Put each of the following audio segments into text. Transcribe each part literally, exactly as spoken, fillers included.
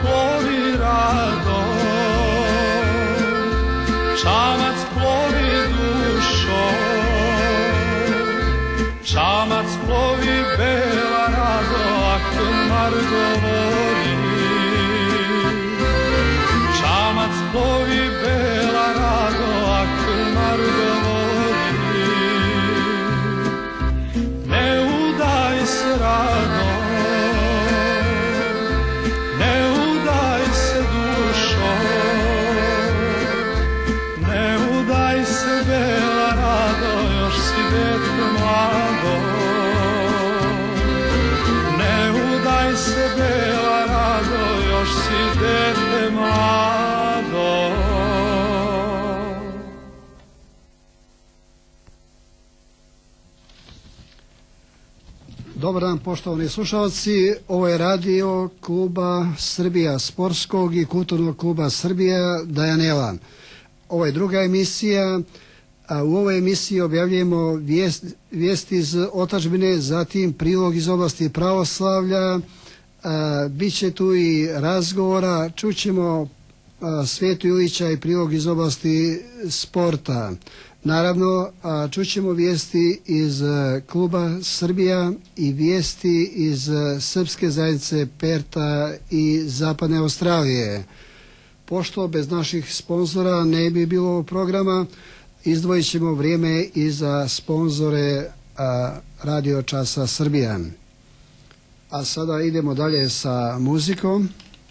plovi rado, čamac plovi dušo, čamac plovi bela rado, Akmar govori. Čamac plovi bela rado, Akmar govori. Ne udaj se rado, ne udaj se dušo, ne udaj se bela rado, još si dete mlado. Ne udaj se bela rado, još si dete mlado. Dobar dan, poštovani slušalci, ovo je radio kluba Srbija, sportskog i kulturnog kluba Srbija Dajanela. Ovo je druga emisija, a u ovoj emisiji objavljujemo vijest, vijesti iz otadžbine, zatim prilog iz oblasti pravoslavlja, a, bit će tu i razgovora, čućemo a, Svetu Ilića i prilog iz oblasti sporta. Naravno, čućemo vijesti iz kluba Srbija i vijesti iz srpske zajednice Perta i Zapadne Australije. Pošto bez naših sponzora ne bi bilo programa, izdvojit ćemo vrijeme i za sponzore Radio Časa Srbija. A sada idemo dalje sa muzikom.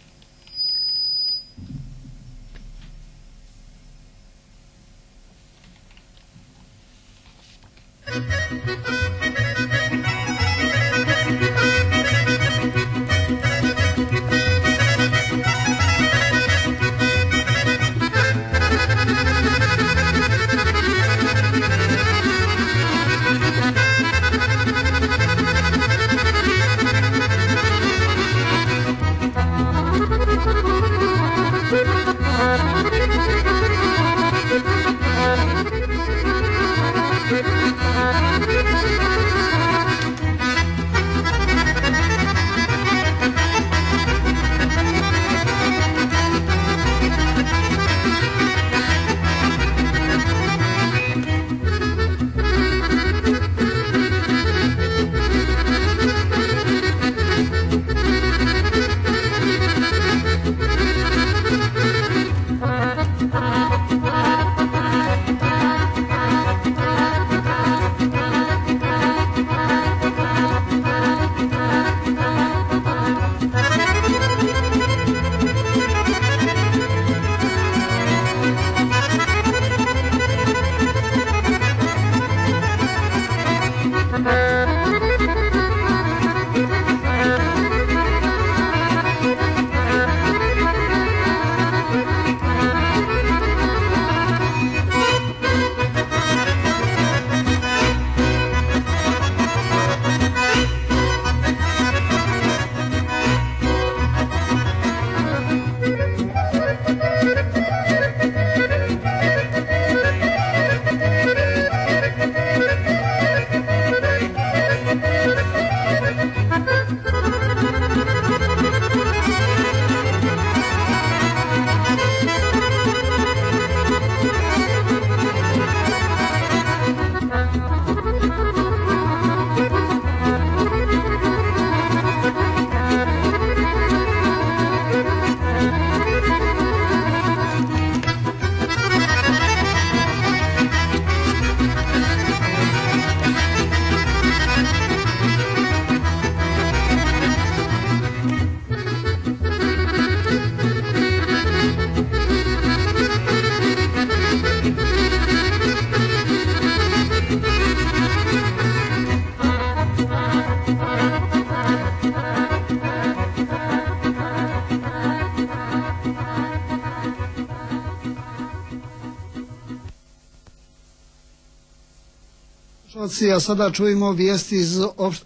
A sada čujemo vijesti iz,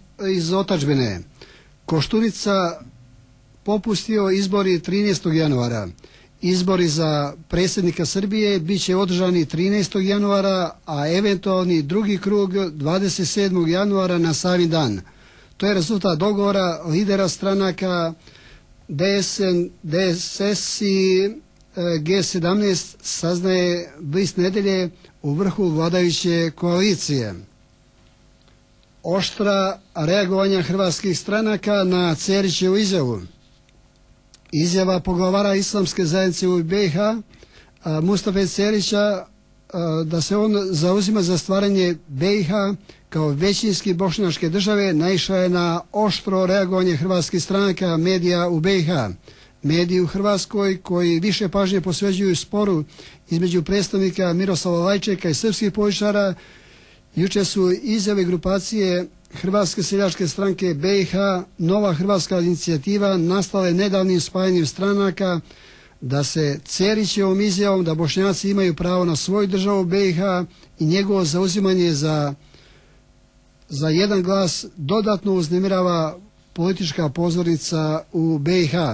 iz otadžbine. Koštunica popustio izbori trinaestog januara. Izbori za predsjednika Srbije bit će održani trinaestog januara, a eventualni drugi krug dvadeset sedmog januara na sami dan. To je rezultat dogovora lidera stranaka D S N, D S S i G sedamnaest saznaje bliz nedelje u vrhu vladajuće koalicije. Oštra reagovanja hrvatskih stranaka na Cerićevu izjavu. Izjava poglavara Islamske zajednice u B i H Mustafe Cerića da se on zauzima za stvaranje B i H kao većinski bošnjačke države naišla je na oštro reagovanje hrvatskih stranaka medija u B i H. Mediji u Hrvatskoj koji više pažnje posvećuju sporu između predstavnika Miroslava Lajčeka i srpskih političara jučer su izjave grupacije Hrvatske seljačke stranke B i H Nova hrvatska inicijativa nastale nedavnim spajanjem stranaka da se Cerićevom izjavom da Bošnjaci imaju pravo na svoju državu B i H i njegovo zauzimanje za, za jedan glas dodatno uznemirava politička pozornica u B i H.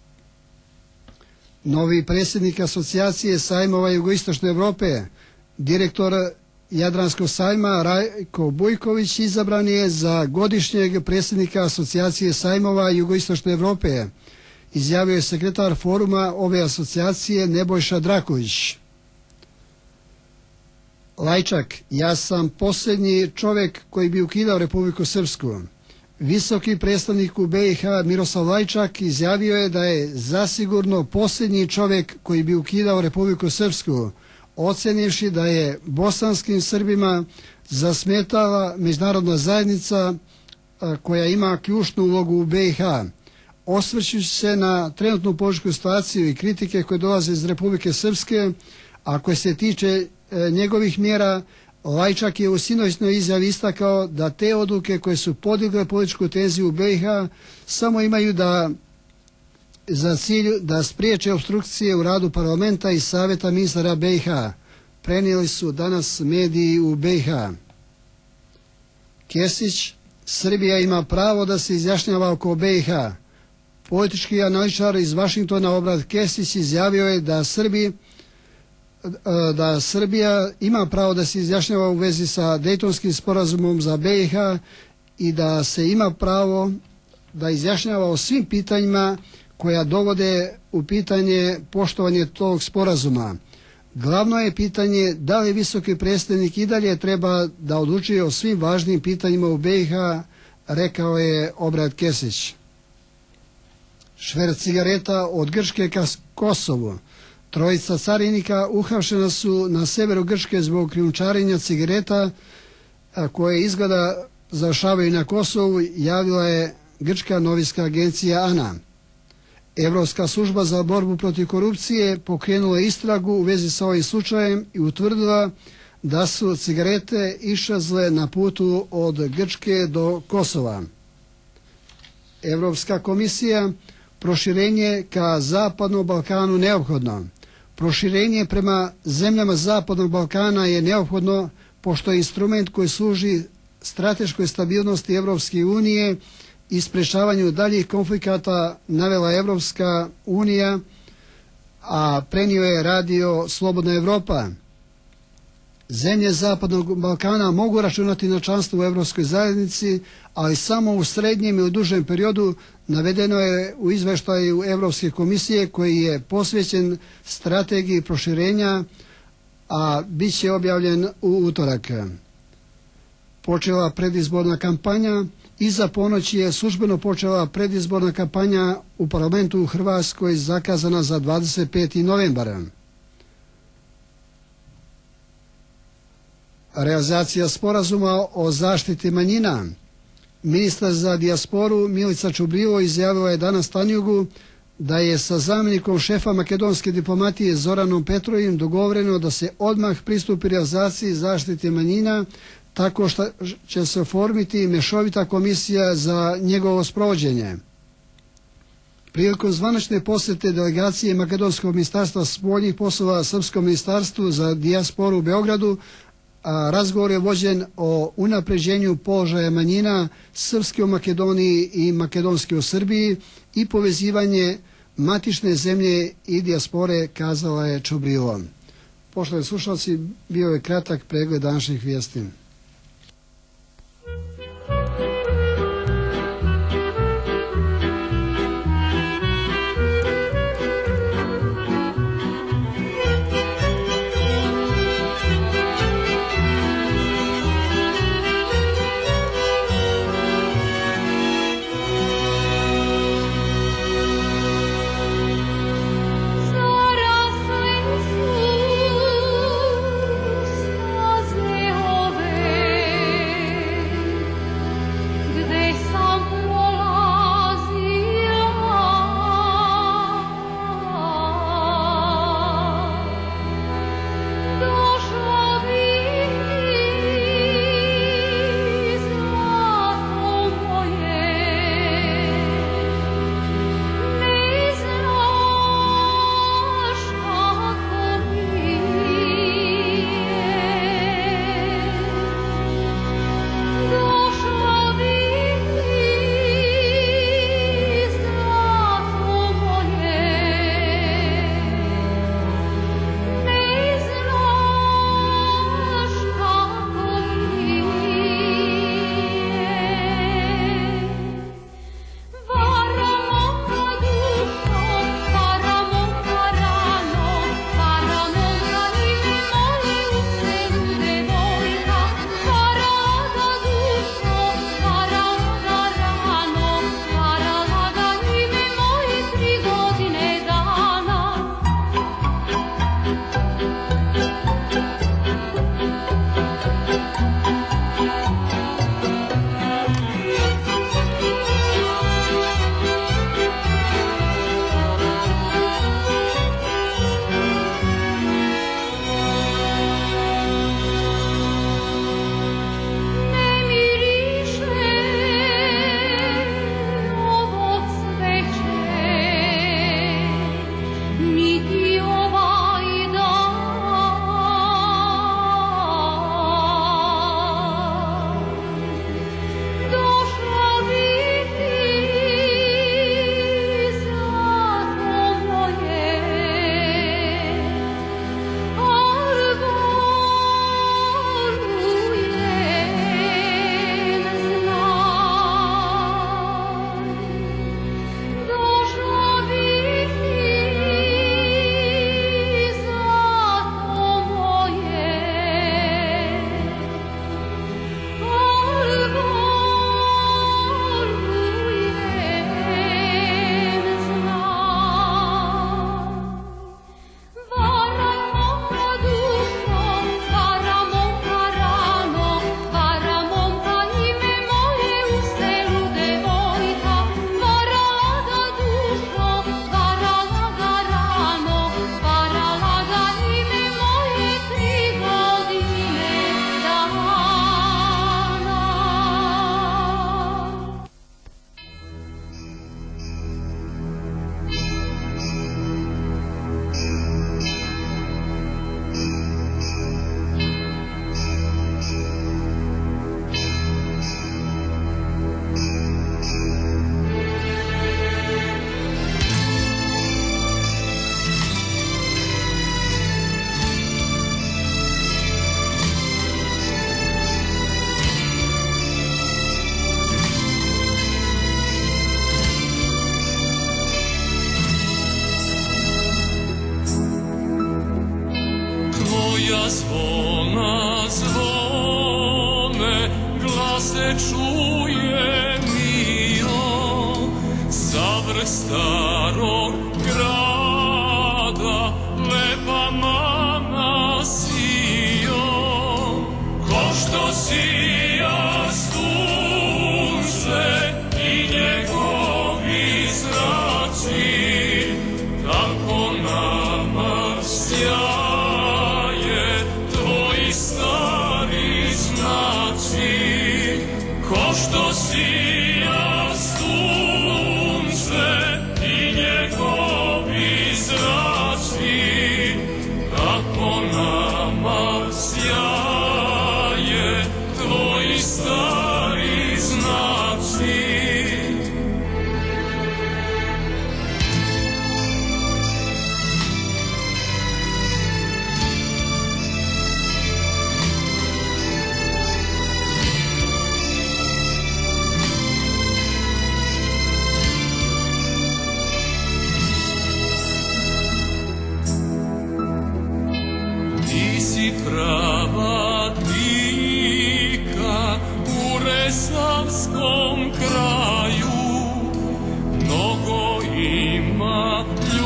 Novi predsjednik asocijacije sajmova Jugoistočne Europe, direktor Jadranskog sajma Rajko Bujković izabran je za godišnjeg predsjednika asocijacije sajmova Jugoistočne Europe, izjavio je sekretar foruma ove asocijacije Nebojša Draković. Lajčak, ja sam posljednji čovjek koji bi ukidao Republiku Srpsku. Visoki predstavnik u B i H Miroslav Lajčak izjavio je da je zasigurno posljednji čovjek koji bi ukidao Republiku Srpsku, ocjenivši da je bosanskim Srbima zasmetala međunarodna zajednica koja ima ključnu ulogu u B i H. Osvrćući se na trenutnu političku situaciju i kritike koje dolaze iz Republike Srpske, a koje se tiče e, njegovih mjera, Lajčak je u sinoćnoj izjavi istakao da te odluke koje su podigle političku tenziju u B i H samo imaju da za cilj da spriječe opstrukcije u radu parlamenta i savjeta ministara B i H. Prenijeli su danas mediji u B i H. Kesić, Srbija ima pravo da se izjašnjava oko B i H. Politički analitičar iz Vašingtona Obrad Kesić izjavio je da Srbi da Srbija ima pravo da se izjašnjava u vezi sa Dejtonskim sporazumom za B i H i da se ima pravo da izjašnjava o svim pitanjima koja dovode u pitanje poštovanje tog sporazuma. Glavno je pitanje da li visoki predstavnik i dalje treba da odlučuje o svim važnim pitanjima u B i H, rekao je Obrad Kesić. Šverc cigareta od Grčke ka Kosovu. Trojica carinika uhapšena su na severu Grčke zbog krijumčarenja cigareta koje izgleda završavaju na Kosovu, javila je grčka novinska agencija ANA. Europska služba za borbu protiv korupcije pokrenula istragu u vezi sa ovim slučajem i utvrdila da su cigarete iščezle na putu od Grčke do Kosova. Europska komisija, proširenje ka Zapadnom Balkanu neophodno. Proširenje prema zemljama Zapadnog Balkana je neophodno pošto je instrument koji služi strateškoj stabilnosti Europske unije i sprečavanju daljih konflikata navela Europska unija, a prenio je radio Slobodna Europa. Zemlje Zapadnog Balkana mogu računati na članstvo u Europskoj zajednici, ali samo u srednjem ili dužem periodu, navedeno je u izveštaju Europske komisije koji je posvećen strategiji proširenja, a bit će objavljen u utorak. Počela predizborna kampanja. Iza ponoći je službeno počela predizborna kampanja u parlamentu u Hrvatskoj zakazana za dvadeset peti novembar. Realizacija sporazuma o zaštiti manjina. Ministar za dijasporu Milica Čubrilo izjavila je danas Tanjugu da je sa zamjenikom šefa makedonske diplomatije Zoranom Petrovim dogovoreno da se odmah pristupi realizaciji zaštite manjina tako što će se oformiti mješovita komisija za njegovo sprovođenje. Prilikom zvanične posjete delegacije Makedonskog ministarstva spoljnih poslova Srpskom ministarstvu za dijasporu u Beogradu, a razgovor je vođen o unapređenju položaja manjina srpske u Makedoniji i makedonske u Srbiji i povezivanje matične zemlje i dijaspore, kazala je Čubrilo. Poštovani slušalci, bio je kratak pregled današnjih vijesti. čija zvona zvone, glas se čuje mio, sa vrh starog grada, lepa mana sio, ko što sija sunce i njegovi zraci, tako nama sjaje tvoji stari znaci, ko što sija sunce i njegovi zraci, tako nama sjaje tvoji stari znaci. Ti si prava dika u Resavskom kraju, mnogo ima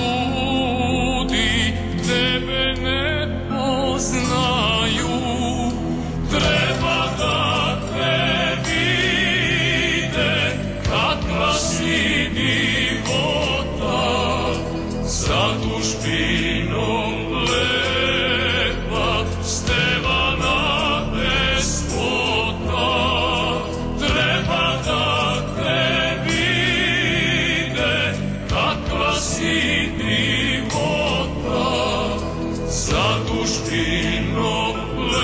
ljudi tebe ne poznaju, treba da te vide kakva si divota, sa dušpinom lepa Stevana despota, treba da te vide kakva si divota, sa dušpinom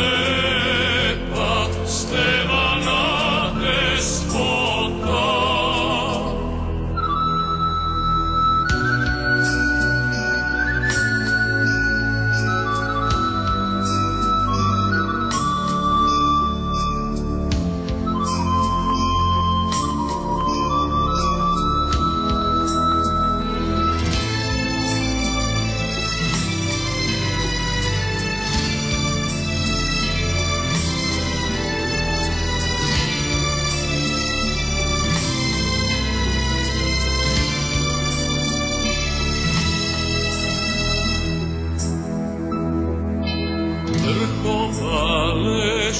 lepa Stevana despota. Vrhovale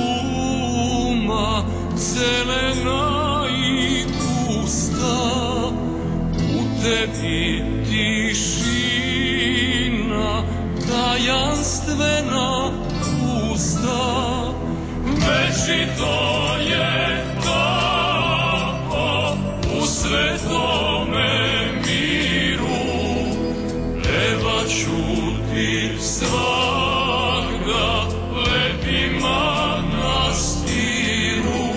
šuma, zelena i gusta, u tebi tišina, tajanstvena pusta, večito je tako u svetome miru, pevaću ti svagda lepim manastiru,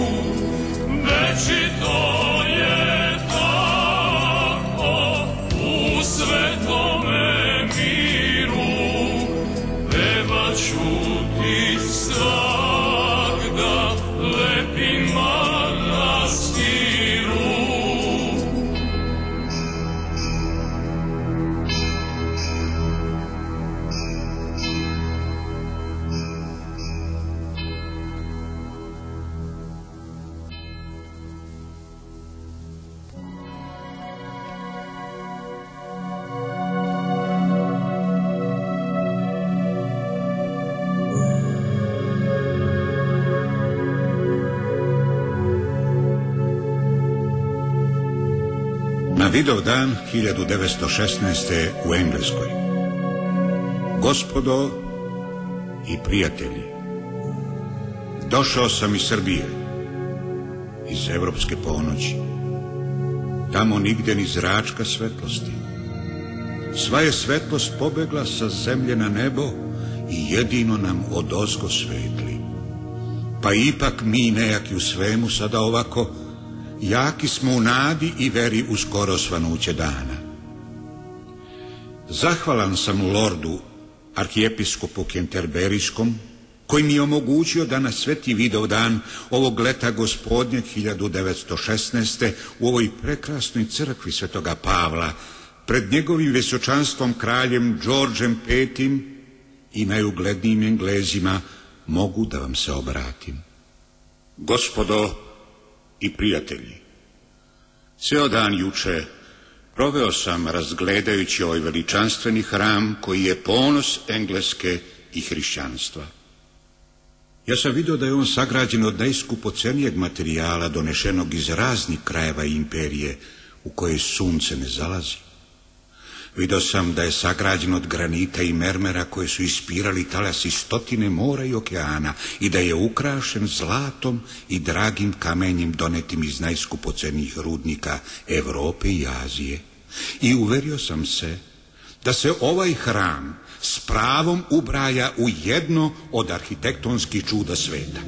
večito je tako u svetome miru, pevaću ti svagda lepim manastiru. Na Vidovdan hiljadu devetsto šesnaeste. u Engleskoj. Gospodo i prijatelji, došao sam iz Srbije, iz evropske ponoći. Tamo nigde ni zračka svetlosti. Sva je svetlost pobegla sa zemlje na nebo i jedino nam odozgo svetli. Pa ipak mi nejaki u svemu sada ovako, jaki smo u nadi i veri u skoro svanuće dana. Zahvalan sam lordu, arhijepiskopu Kenterberijskom, koji mi je omogućio da na sveti Vidovdan ovog leta gospodnjeg hiljadu devetsto šesnaeste. u ovoj prekrasnoj crkvi Svetoga Pavla, pred njegovim visočanstvom kraljem Đorđem petim, i najuglednijim Englezima mogu da vam se obratim. Gospodo i prijatelji, ceo dan juče proveo sam razgledajući ovaj veličanstveni hram koji je ponos Engleske i hrišćanstva. Ja sam vidio da je on sagrađen od najskupocenijeg materijala donešenog iz raznih krajeva imperije u kojoj sunce ne zalazi. Vidio sam da je sagrađen od granita i mermera koje su ispirali talasi stotine mora i okeana i da je ukrašen zlatom i dragim kamenjem donetim iz najskupocenijih rudnika Evrope i Azije. I uverio sam se da se ovaj hram s pravom ubraja u jedno od arhitektonskih čuda sveta.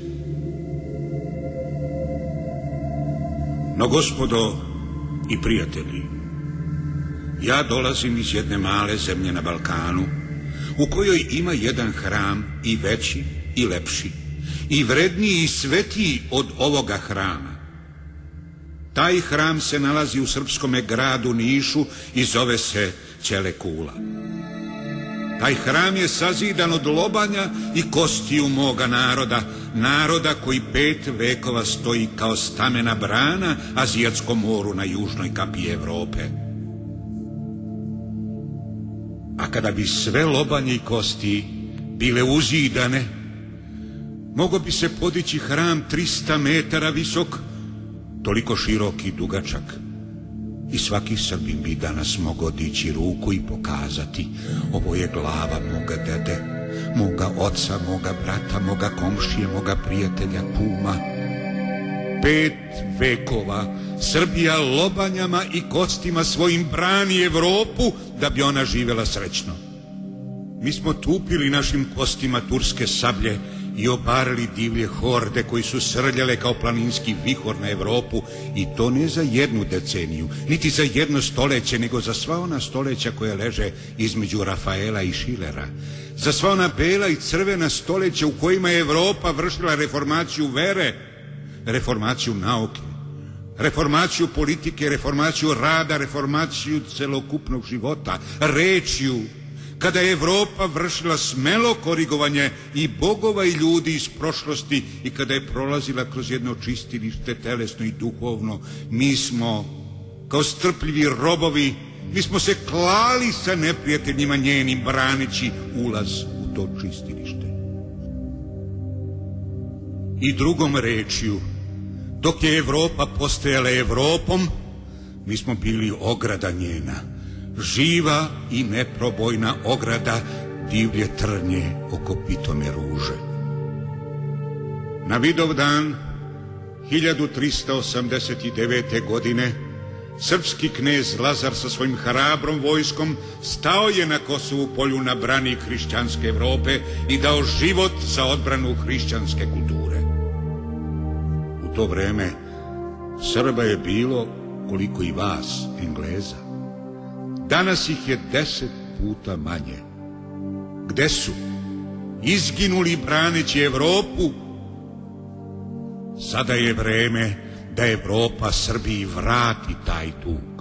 No, gospodo i prijatelji, ja dolazim iz jedne male zemlje na Balkanu, u kojoj ima jedan hram i veći i lepši, i vredniji i svetiji od ovoga hrama. Taj hram se nalazi u srpskome gradu Nišu i zove se Ćelekula. Taj hram je sazidan od lobanja i kostiju moga naroda, naroda koji pet vekova stoji kao stamena brana Azijatskom moru na južnoj kapi Evrope. A kada bi sve lobanje i kosti bile uzidane, mogao bi se podići hram trista metara visok, toliko širok i dugačak. I svaki Srbin bi danas mogao dići ruku i pokazati: ovo je glava moga dede, moga oca, moga brata, moga komšije, moga prijatelja, kuma. Pet vekova Srbija lobanjama i kostima svojim brani Evropu da bi ona živjela srećno. Mi smo tupili našim kostima turske sablje i obarili divlje horde koji su srljale kao planinski vihor na Evropu, i to ne za jednu deceniju, niti za jedno stoleće, nego za sva ona stoleća koje leže između Rafaela i Šilera, za sva ona bela i crvena stoleća u kojima je Evropa vršila reformaciju vere, reformaciju nauke, reformaciju politike, reformaciju rada, reformaciju celokupnog života, rečju, kada je Evropa vršila smelo korigovanje i bogova i ljudi iz prošlosti i kada je prolazila kroz jedno čistilište telesno i duhovno, mi smo, kao strpljivi robovi, mi smo se klali sa neprijateljima njenim branići ulaz u to čistilište. I drugom rečju, dok je Evropa postajala Evropom, mi smo bili ograda njena, živa i neprobojna ograda, divlje trnje oko pitome ruže. Na Vidovdan hiljadu trista osamdeset devete. godine srpski knez Lazar sa svojim hrabrom vojskom stao je na Kosovu polju na brani hrišćanske Evrope i dao život za odbranu hrišćanske kulture. U to vreme Srba je bilo koliko i vas, Engleza. Danas ih je deset puta manje. Gde su? Izginuli braneći Evropu. Sada je vreme da Evropa Srbiji vrati taj dug.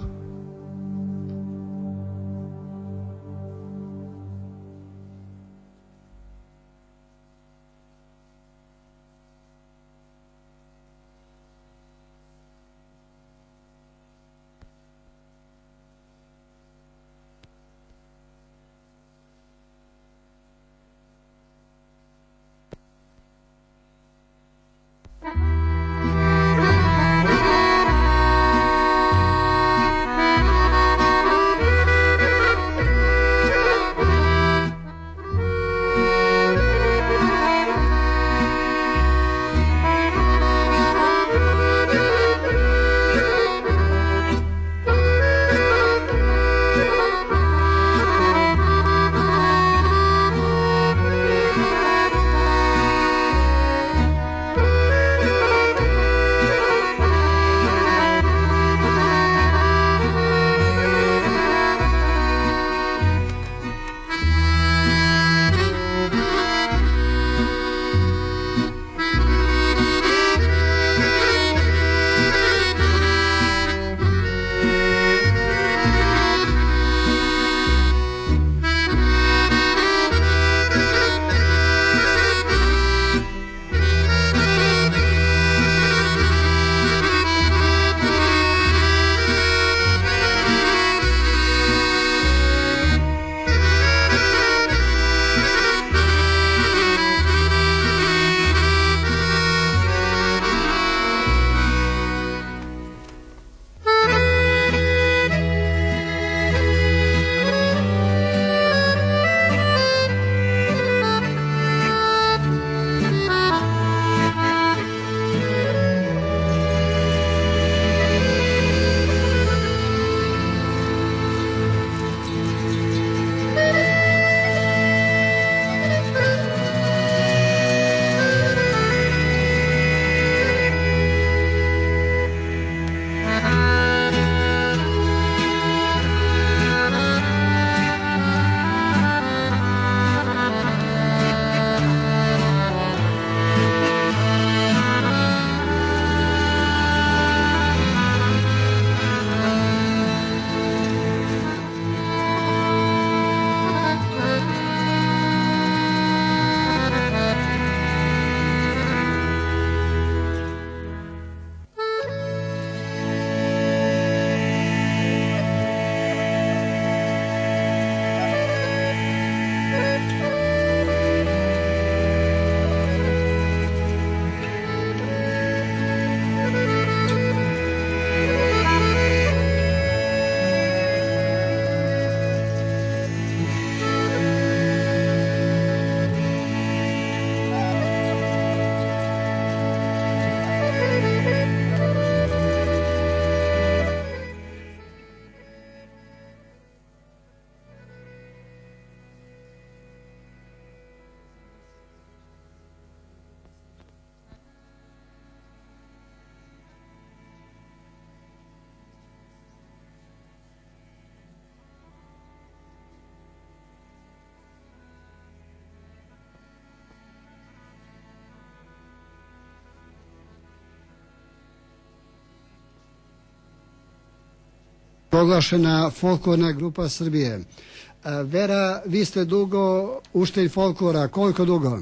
proglašena folklorna grupa Srbije. Vera, vi ste dugo učitelj folklora. Koliko dugo?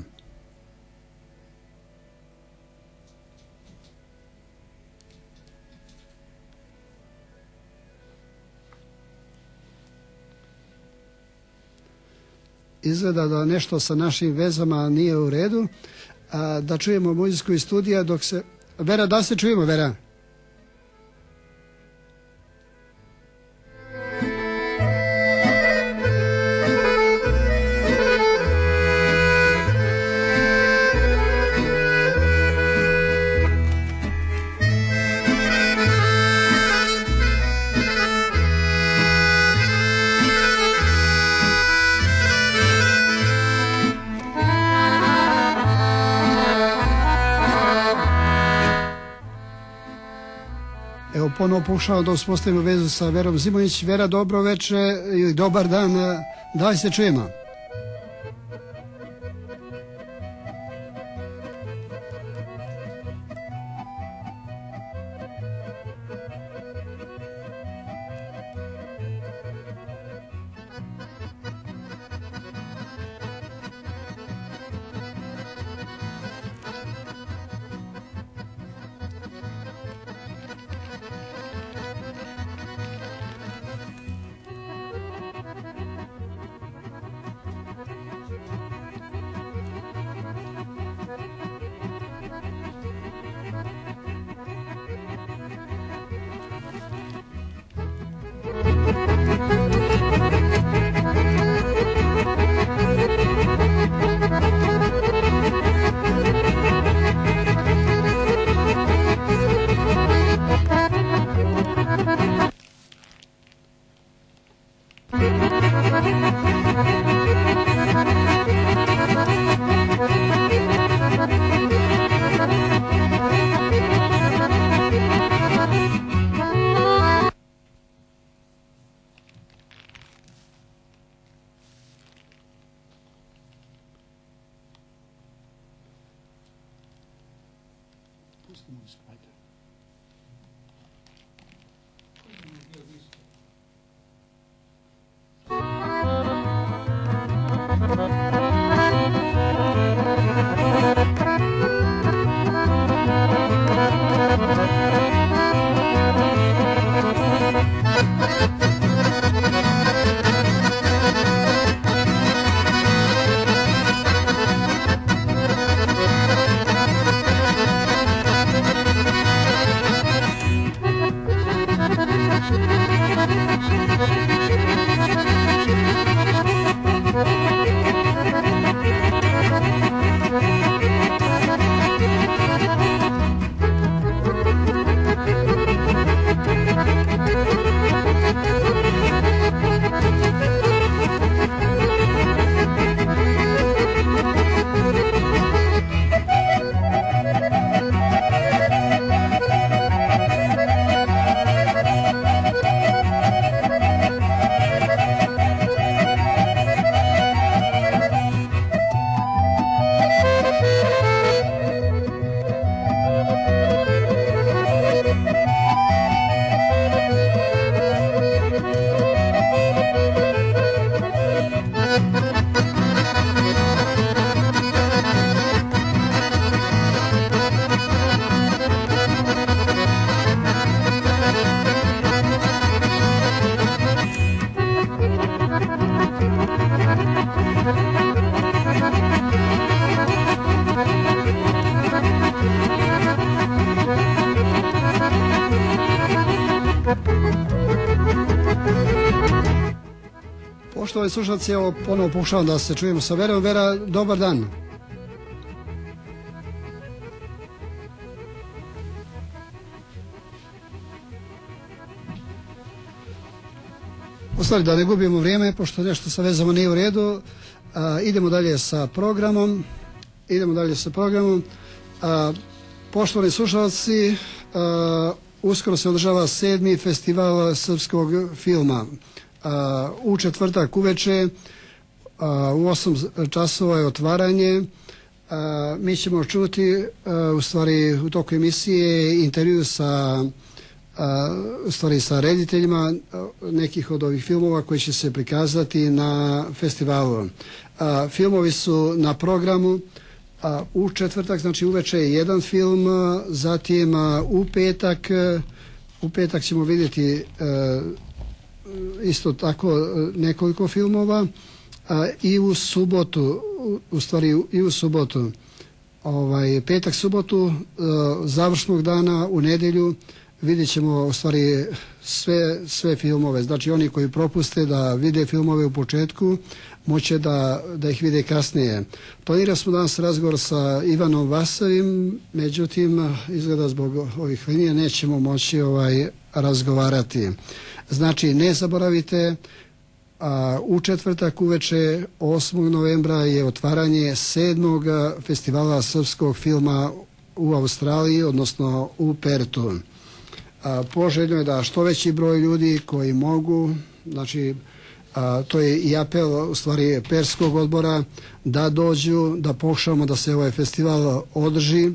Izgleda da nešto sa našim vezama nije u redu. A, da čujemo muziku iz studija dok se... Vera, da se čujemo, Vera? Evo, ponovo pokušavamo da uspostavimo vezu sa Verom Zimonjić. Vera, dobro veče ili dobar dan. Da li se čujemo? Poštovani slušalci, evo ponovo pokušavam da se čujemo sa Verom. Vera, dobar dan. U stvari, da ne gubimo vrijeme, pošto nešto sa vezama nije u redu, a, idemo dalje sa programom. Idemo dalje sa programom. A, poštovani slušalci, a, uskoro se održava sedmi festival srpskog filma. Uh, u četvrtak uveče uh, u osam časova je otvaranje. Uh, mi ćemo čuti uh, u stvari u toku emisije intervju sa u stvari sa rediteljima nekih od ovih filmova koji će se prikazati na festivalu. A, filmovi su na programu. A, u četvrtak, znači uveče je jedan film, zatim a, u petak u petak ćemo vidjeti a, isto tako nekoliko filmova, a, i u subotu u, u stvari i u subotu ovaj, petak, subotu a, završnog dana u nedjelju vidjet ćemo u stvari sve, sve filmove. Znači oni koji propuste da vide filmove u početku moće da, da ih vide kasnije. Planirali smo danas razgovor sa Ivanom Vasavim, međutim izgleda zbog ovih linija nećemo moći ovaj, razgovarati. Znači ne zaboravite, a, u četvrtak uveče osmog novembra je otvaranje sedmog festivala srpskog filma u Australiji, odnosno u Pertu. A, poželjno je da što veći broj ljudi koji mogu, znači a, to je i apel u stvari Perskog odbora, da dođu, da pokušamo da se ovaj festival održi.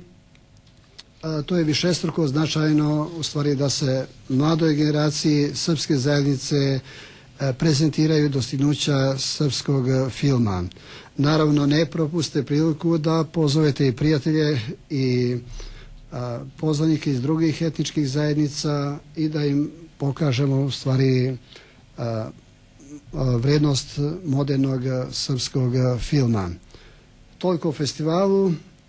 A, to je višestruko značajno u stvari da se mladoj generaciji srpske zajednice a, prezentiraju dostignuća srpskog filma. Naravno ne propuste priliku da pozovete i prijatelje i poznanike iz drugih etničkih zajednica i da im pokažemo u stvari a, a, vrednost modernog srpskog filma. Toliko o festivalu,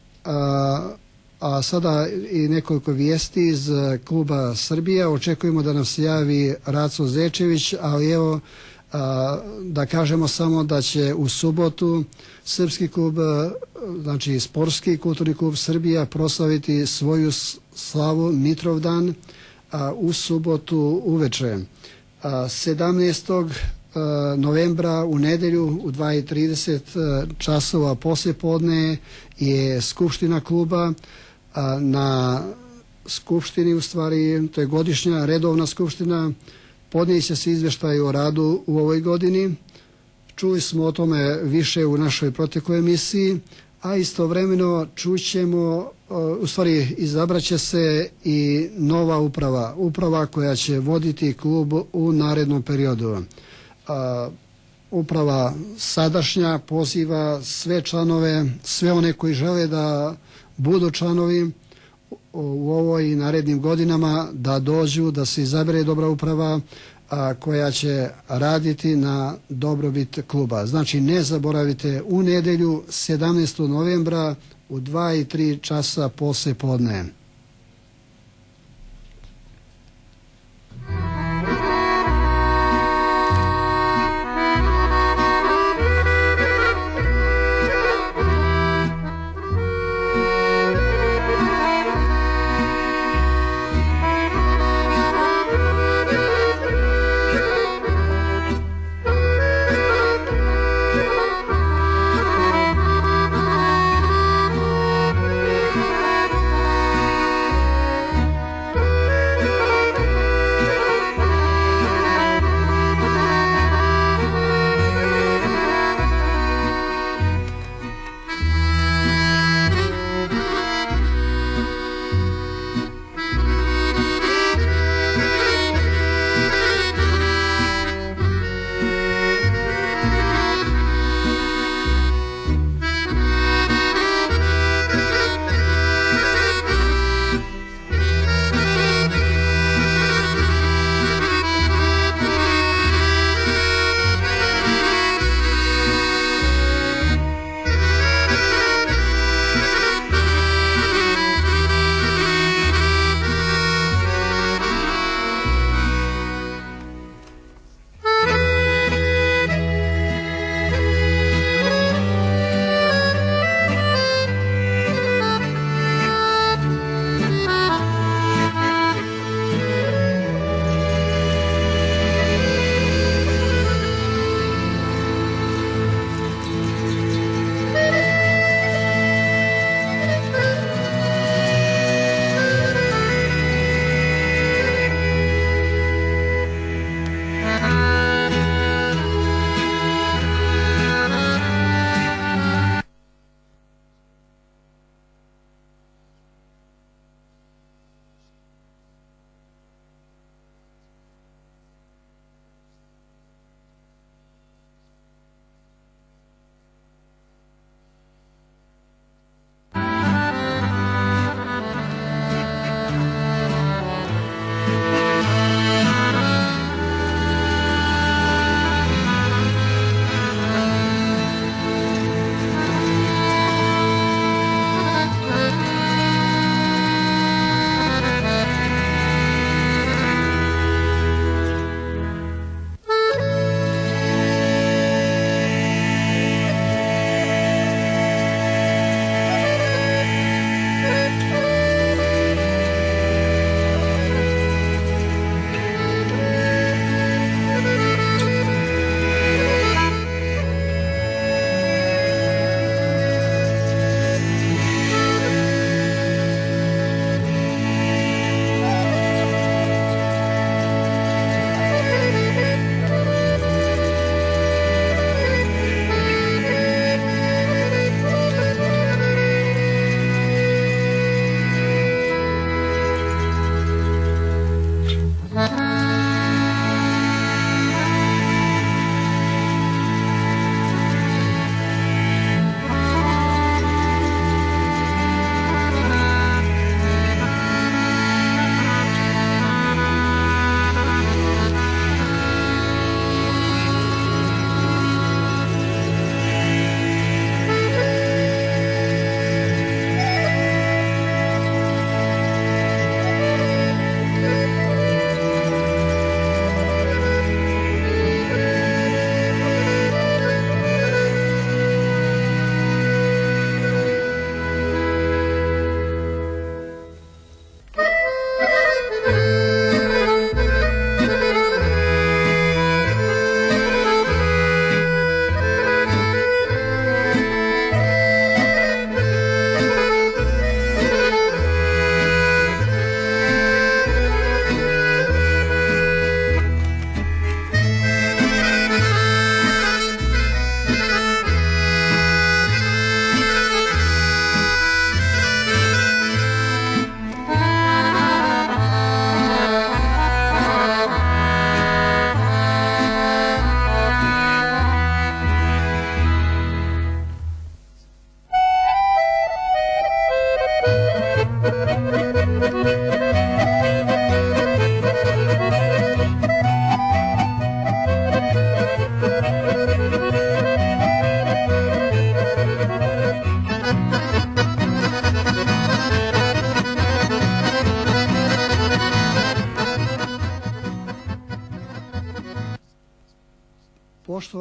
a, a sada i nekoliko vijesti iz kluba Srbija. Očekujemo da nam se javi Raco Zečević, ali evo a, da kažemo samo da će u subotu srpski klub, znači sportski kulturni klub Srbija proslaviti svoju slavu Mitrovdan a, u subotu uveče. A, sedamnaestog novembra u nedjelju u dva i trideset časova poslijepodne je skupština kluba. A, na skupštini u stvari, to je godišnja redovna skupština, podnijet će se izvještaj o radu u ovoj godini. Čuli smo o tome više u našoj protekloj emisiji, a istovremeno čućemo, u stvari izabraće se i nova uprava, uprava koja će voditi klub u narednom periodu. A, uprava sadašnja poziva sve članove, sve one koji žele da budu članovi u ovoj i narednim godinama da dođu, da se izabere dobra uprava a, koja će raditi na dobrobit kluba. Znači ne zaboravite u nedjelju sedamnaestog novembra u dva i tri časa poslije podne.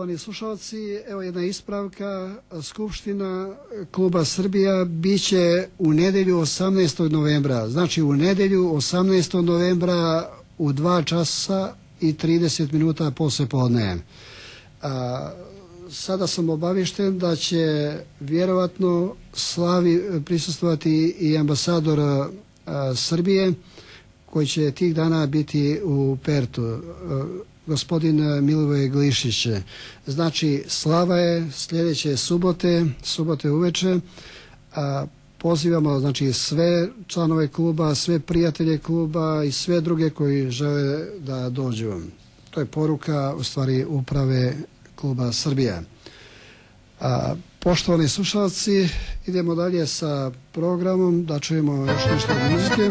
Poštovani slušalci, evo jedna ispravka. Skupština kluba Srbija biće u nedjelju osamnaestog novembra. Znači u nedjelju osamnaestog novembra u dva časa i trideset minuta poslije podne. Sada sam obavješten da će vjerovatno slavi prisustvovati i ambasador a, Srbije koji će tih dana biti u Pertu. A, gospodin Milivoje Glišić. Znači slava je sljedeće subote, subote uveče. A, pozivamo znači sve članove kluba, sve prijatelje kluba i sve druge koji žele da dođu. To je poruka u stvari uprave kluba Srbija. A, poštovani slušalci, idemo dalje sa programom da čujemo još nešto od muzike.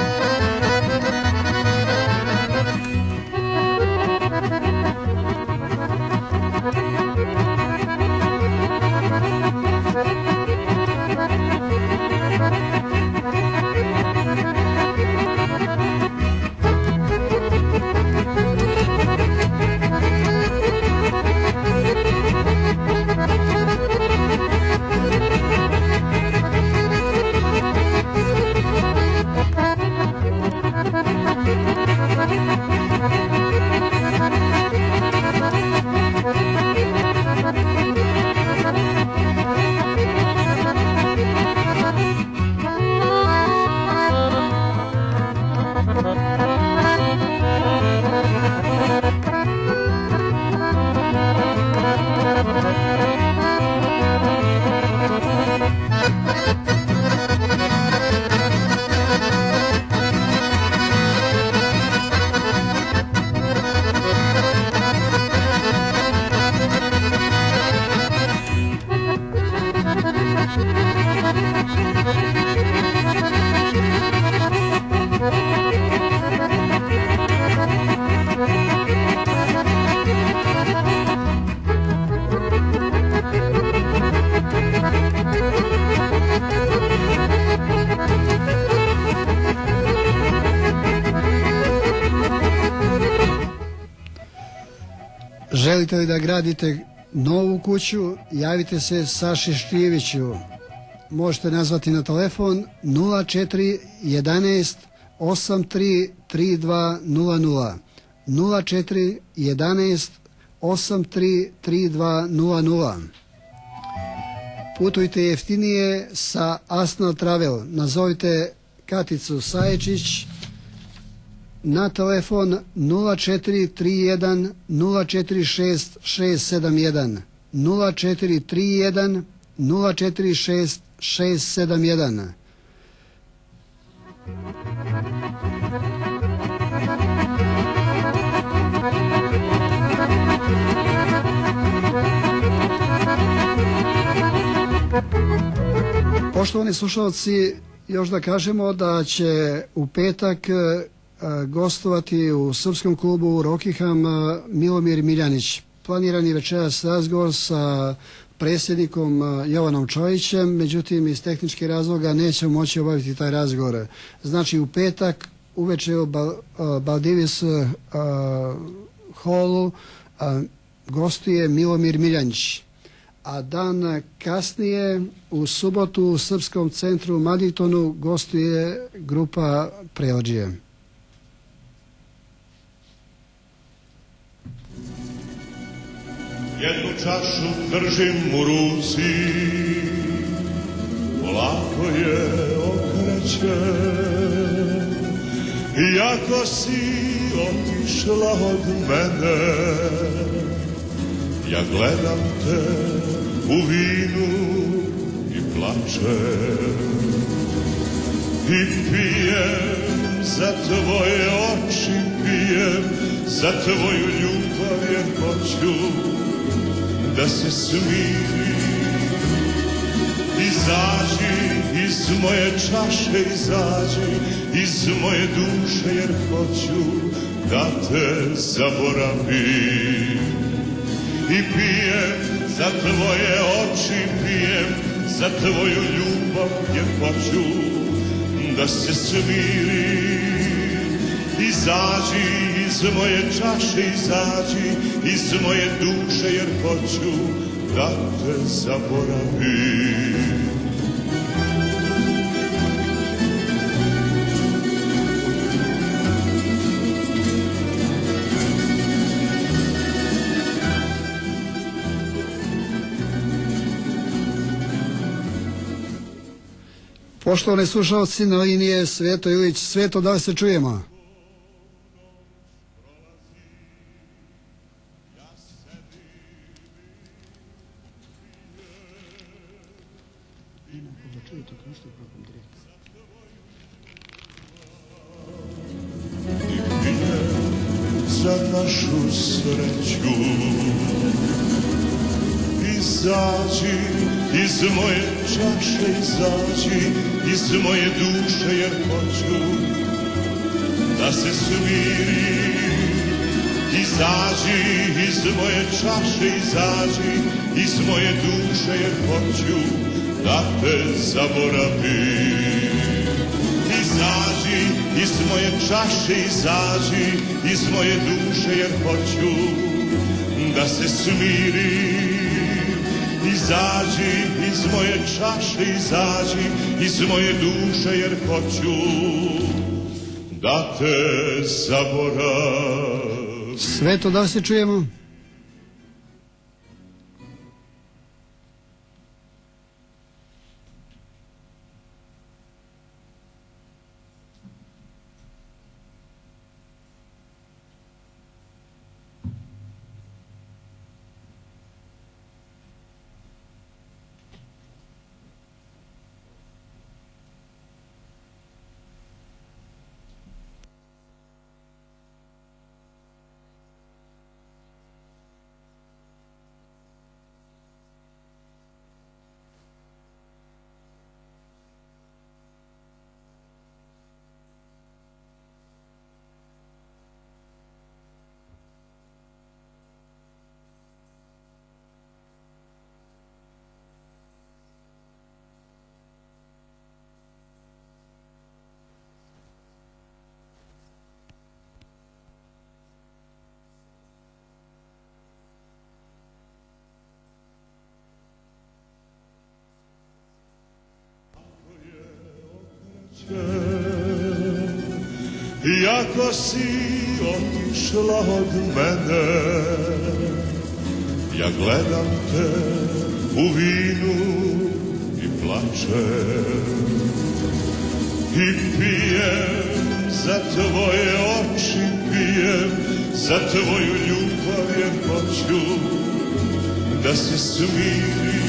Želite li da gradite novu kuću, javite se Saši Šljiviću. Možete nazvati na telefon nula četiri jedanaest osam tri tri dva nula nula nula četiri jedanaest osam tri tri dva nula nula. Putujte jeftinije sa Asna Travel. Nazovite Katicu Saječić na telefon nula četiri tri jedan nula četiri šest šest sedam jedan nula četiri tri jedan nula četiri šest šest sedam jedan. Poštovani slušalci, još da kažemo da će u petak gostovati u srpskom klubu Rokiham Milomir Miljanić. Planiran je večeras razgovor sa predsjednikom Jovanom Čojićem, međutim iz tehničkih razloga nećemo moći obaviti taj razgovor. Znači u petak uveče u Baldivis holu gostuje Milomir Miljanić, a dan kasnije u subotu u Srpskom centru u Maditonu gostuje grupa Prelađije. Jednu čašu držim u ruci, polako je okrećem. Iako si otišla od mene, ja gledam te u vinu i plačem. I pijem za tvoje oči, pijem za tvoju ljubav, jer hoću da se smiri. Izađi iz moje čaše, izađi iz moje duše, jer hoću da te zaboravim. I pijem za tvoje oči, pijem za tvoju ljubav, jer hoću da se smiri. izađi iz moje čaše, izađi iz moje duše, jer hoću da te zaboravim. Poštovani slušalci, na liniji je Sveto Ilić. Sveto, da li se čujemo? Za našu sreću izađi iz moje čaše, izađi iz moje duše, jer hoću da se smiri. Izađi iz moje čaše, izađi iz moje duše, jer hoću da te zaboravim. Izađi iz moje čaše, izađi iz moje duše, jer hoću da se smirim. Izađi iz moje čaše, izađi iz moje duše, jer hoću da te zaboravim. Sveto, da li se čujemo? Iako si otišla od mene, ja gledam te u vinu i plačem. I pijem za tvoje oči, pijem za tvoju ljubav, jer hoću da se smiri.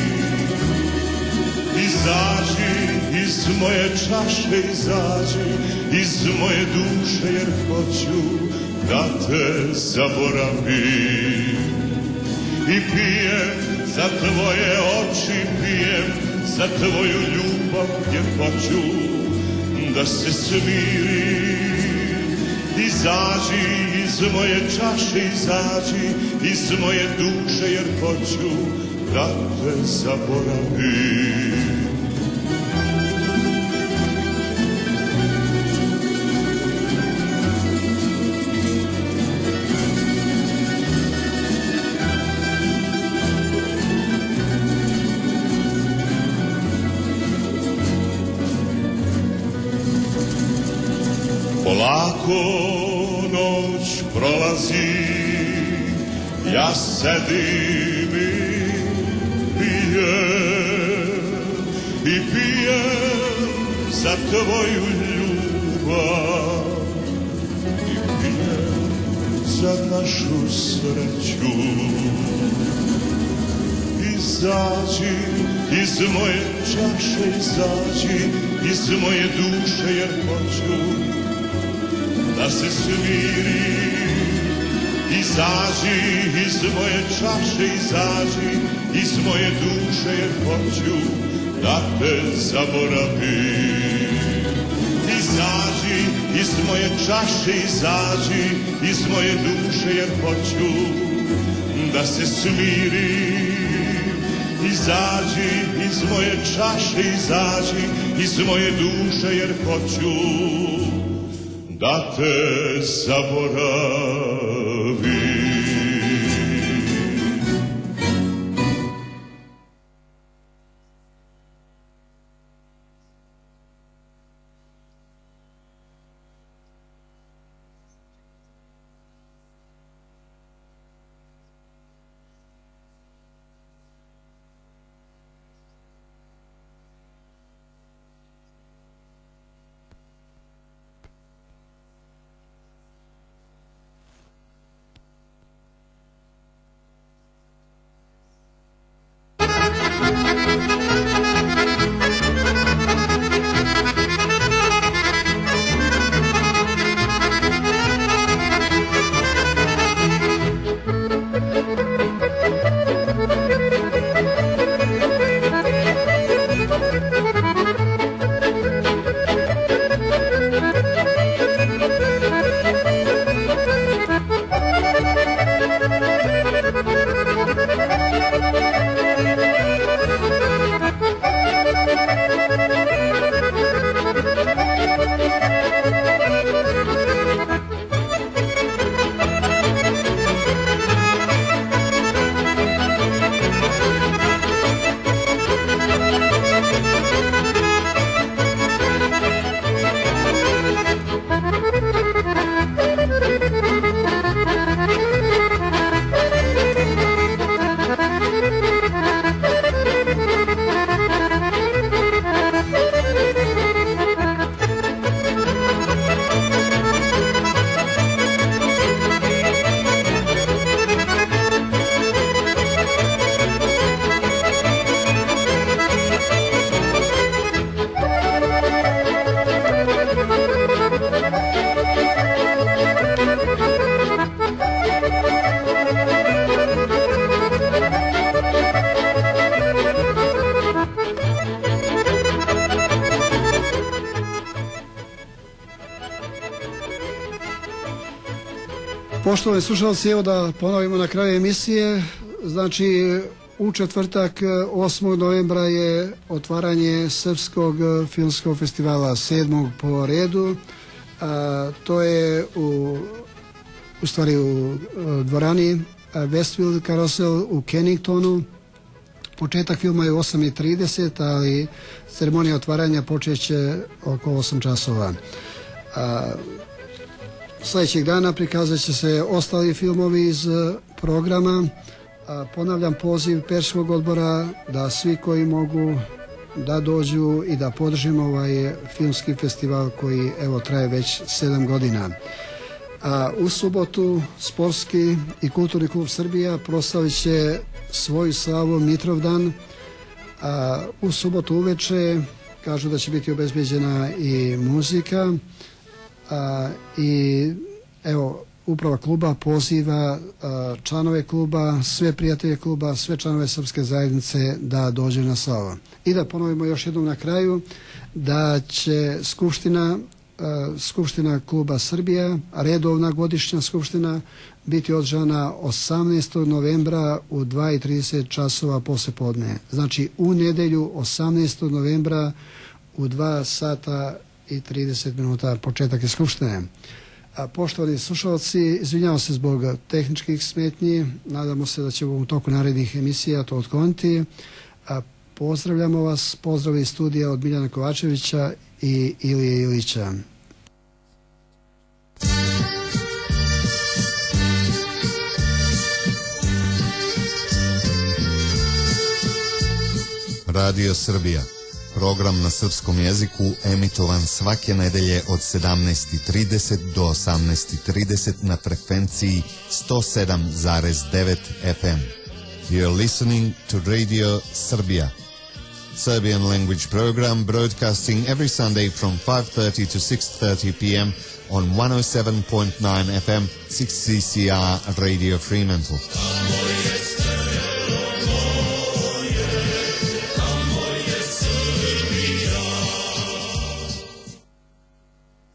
Izađi iz moje čaše, izađi iz moje duše, jer hoću da te zaboravim. I pijem za tvoje oči, pijem za tvoju ljubav, jer hoću da se smirim. Izađi iz moje čaše, izađi iz moje duše, jer hoću da te zaboravim. Polako noć prolazi, ja sedim i pijem, i pijem za tvoju ljubav, i pijem za našu sreću. Izađi iz moje čaše, izađi iz moje duše, jer hoću da se smiri. Izađi iz moje čaše, izađi iz moje duše, jer hoću da te zaboravim. Izađi iz moje čaše, izađi iz moje duše, jer hoću da se smirim. Izađi iz moje čaše, izađi iz moje duše, jer hoću da te zaboravim. Poštovani slušalci, evo da ponovimo na kraju emisije. Znači, u četvrtak osmog novembra je otvaranje Srpskog filmskog festivala, sedmog po redu. A, to je u, u stvari u dvorani Westfield Carousel u Kenningtonu. Početak filma je u osam i trideset, ali ceremonija otvaranja počeće oko osam časova. A, Sljedećeg dana prikazat će se ostali filmovi iz programa. A, ponavljam poziv Perškog odbora da svi koji mogu da dođu i da podržimo ovaj filmski festival koji evo traje već sedam godina. A, u subotu Sportski i kulturni klub Srbija proslavit će svoju slavu Mitrovdan. A, u subotu uveče kažu da će biti obezbeđena i muzika. A, i evo uprava kluba poziva a, članove kluba, sve prijatelje kluba, sve članove srpske zajednice da dođe na slavu. I da ponovimo još jednom na kraju da će skupština a, skupština kluba Srbija, redovna godišnja skupština, biti održana osamnaestog novembra u dva i trideset časova poslijepodne. Znači u nedjelju osamnaestog novembra u dva sata i trideset minuta početak je skupštine. A, poštovani slušalci, izvinjavam se zbog tehničkih smetnji, nadamo se da ćemo u toku narednih emisija to otkloniti. A, pozdravljamo vas, pozdrav iz studija od Miljana Kovačevića i Ilije Ilića. Radio Srbija. Program na srpskom jeziku emitovan svake nedelje od sedamnaest i trideset do osamnaest i trideset na frekvenciji sto sedam zarez devet F M. You're listening to Radio Serbia, Serbian language program broadcasting every Sunday from five thirty to six thirty p m on one oh seven point nine F M, six C C R Radio Fremantle.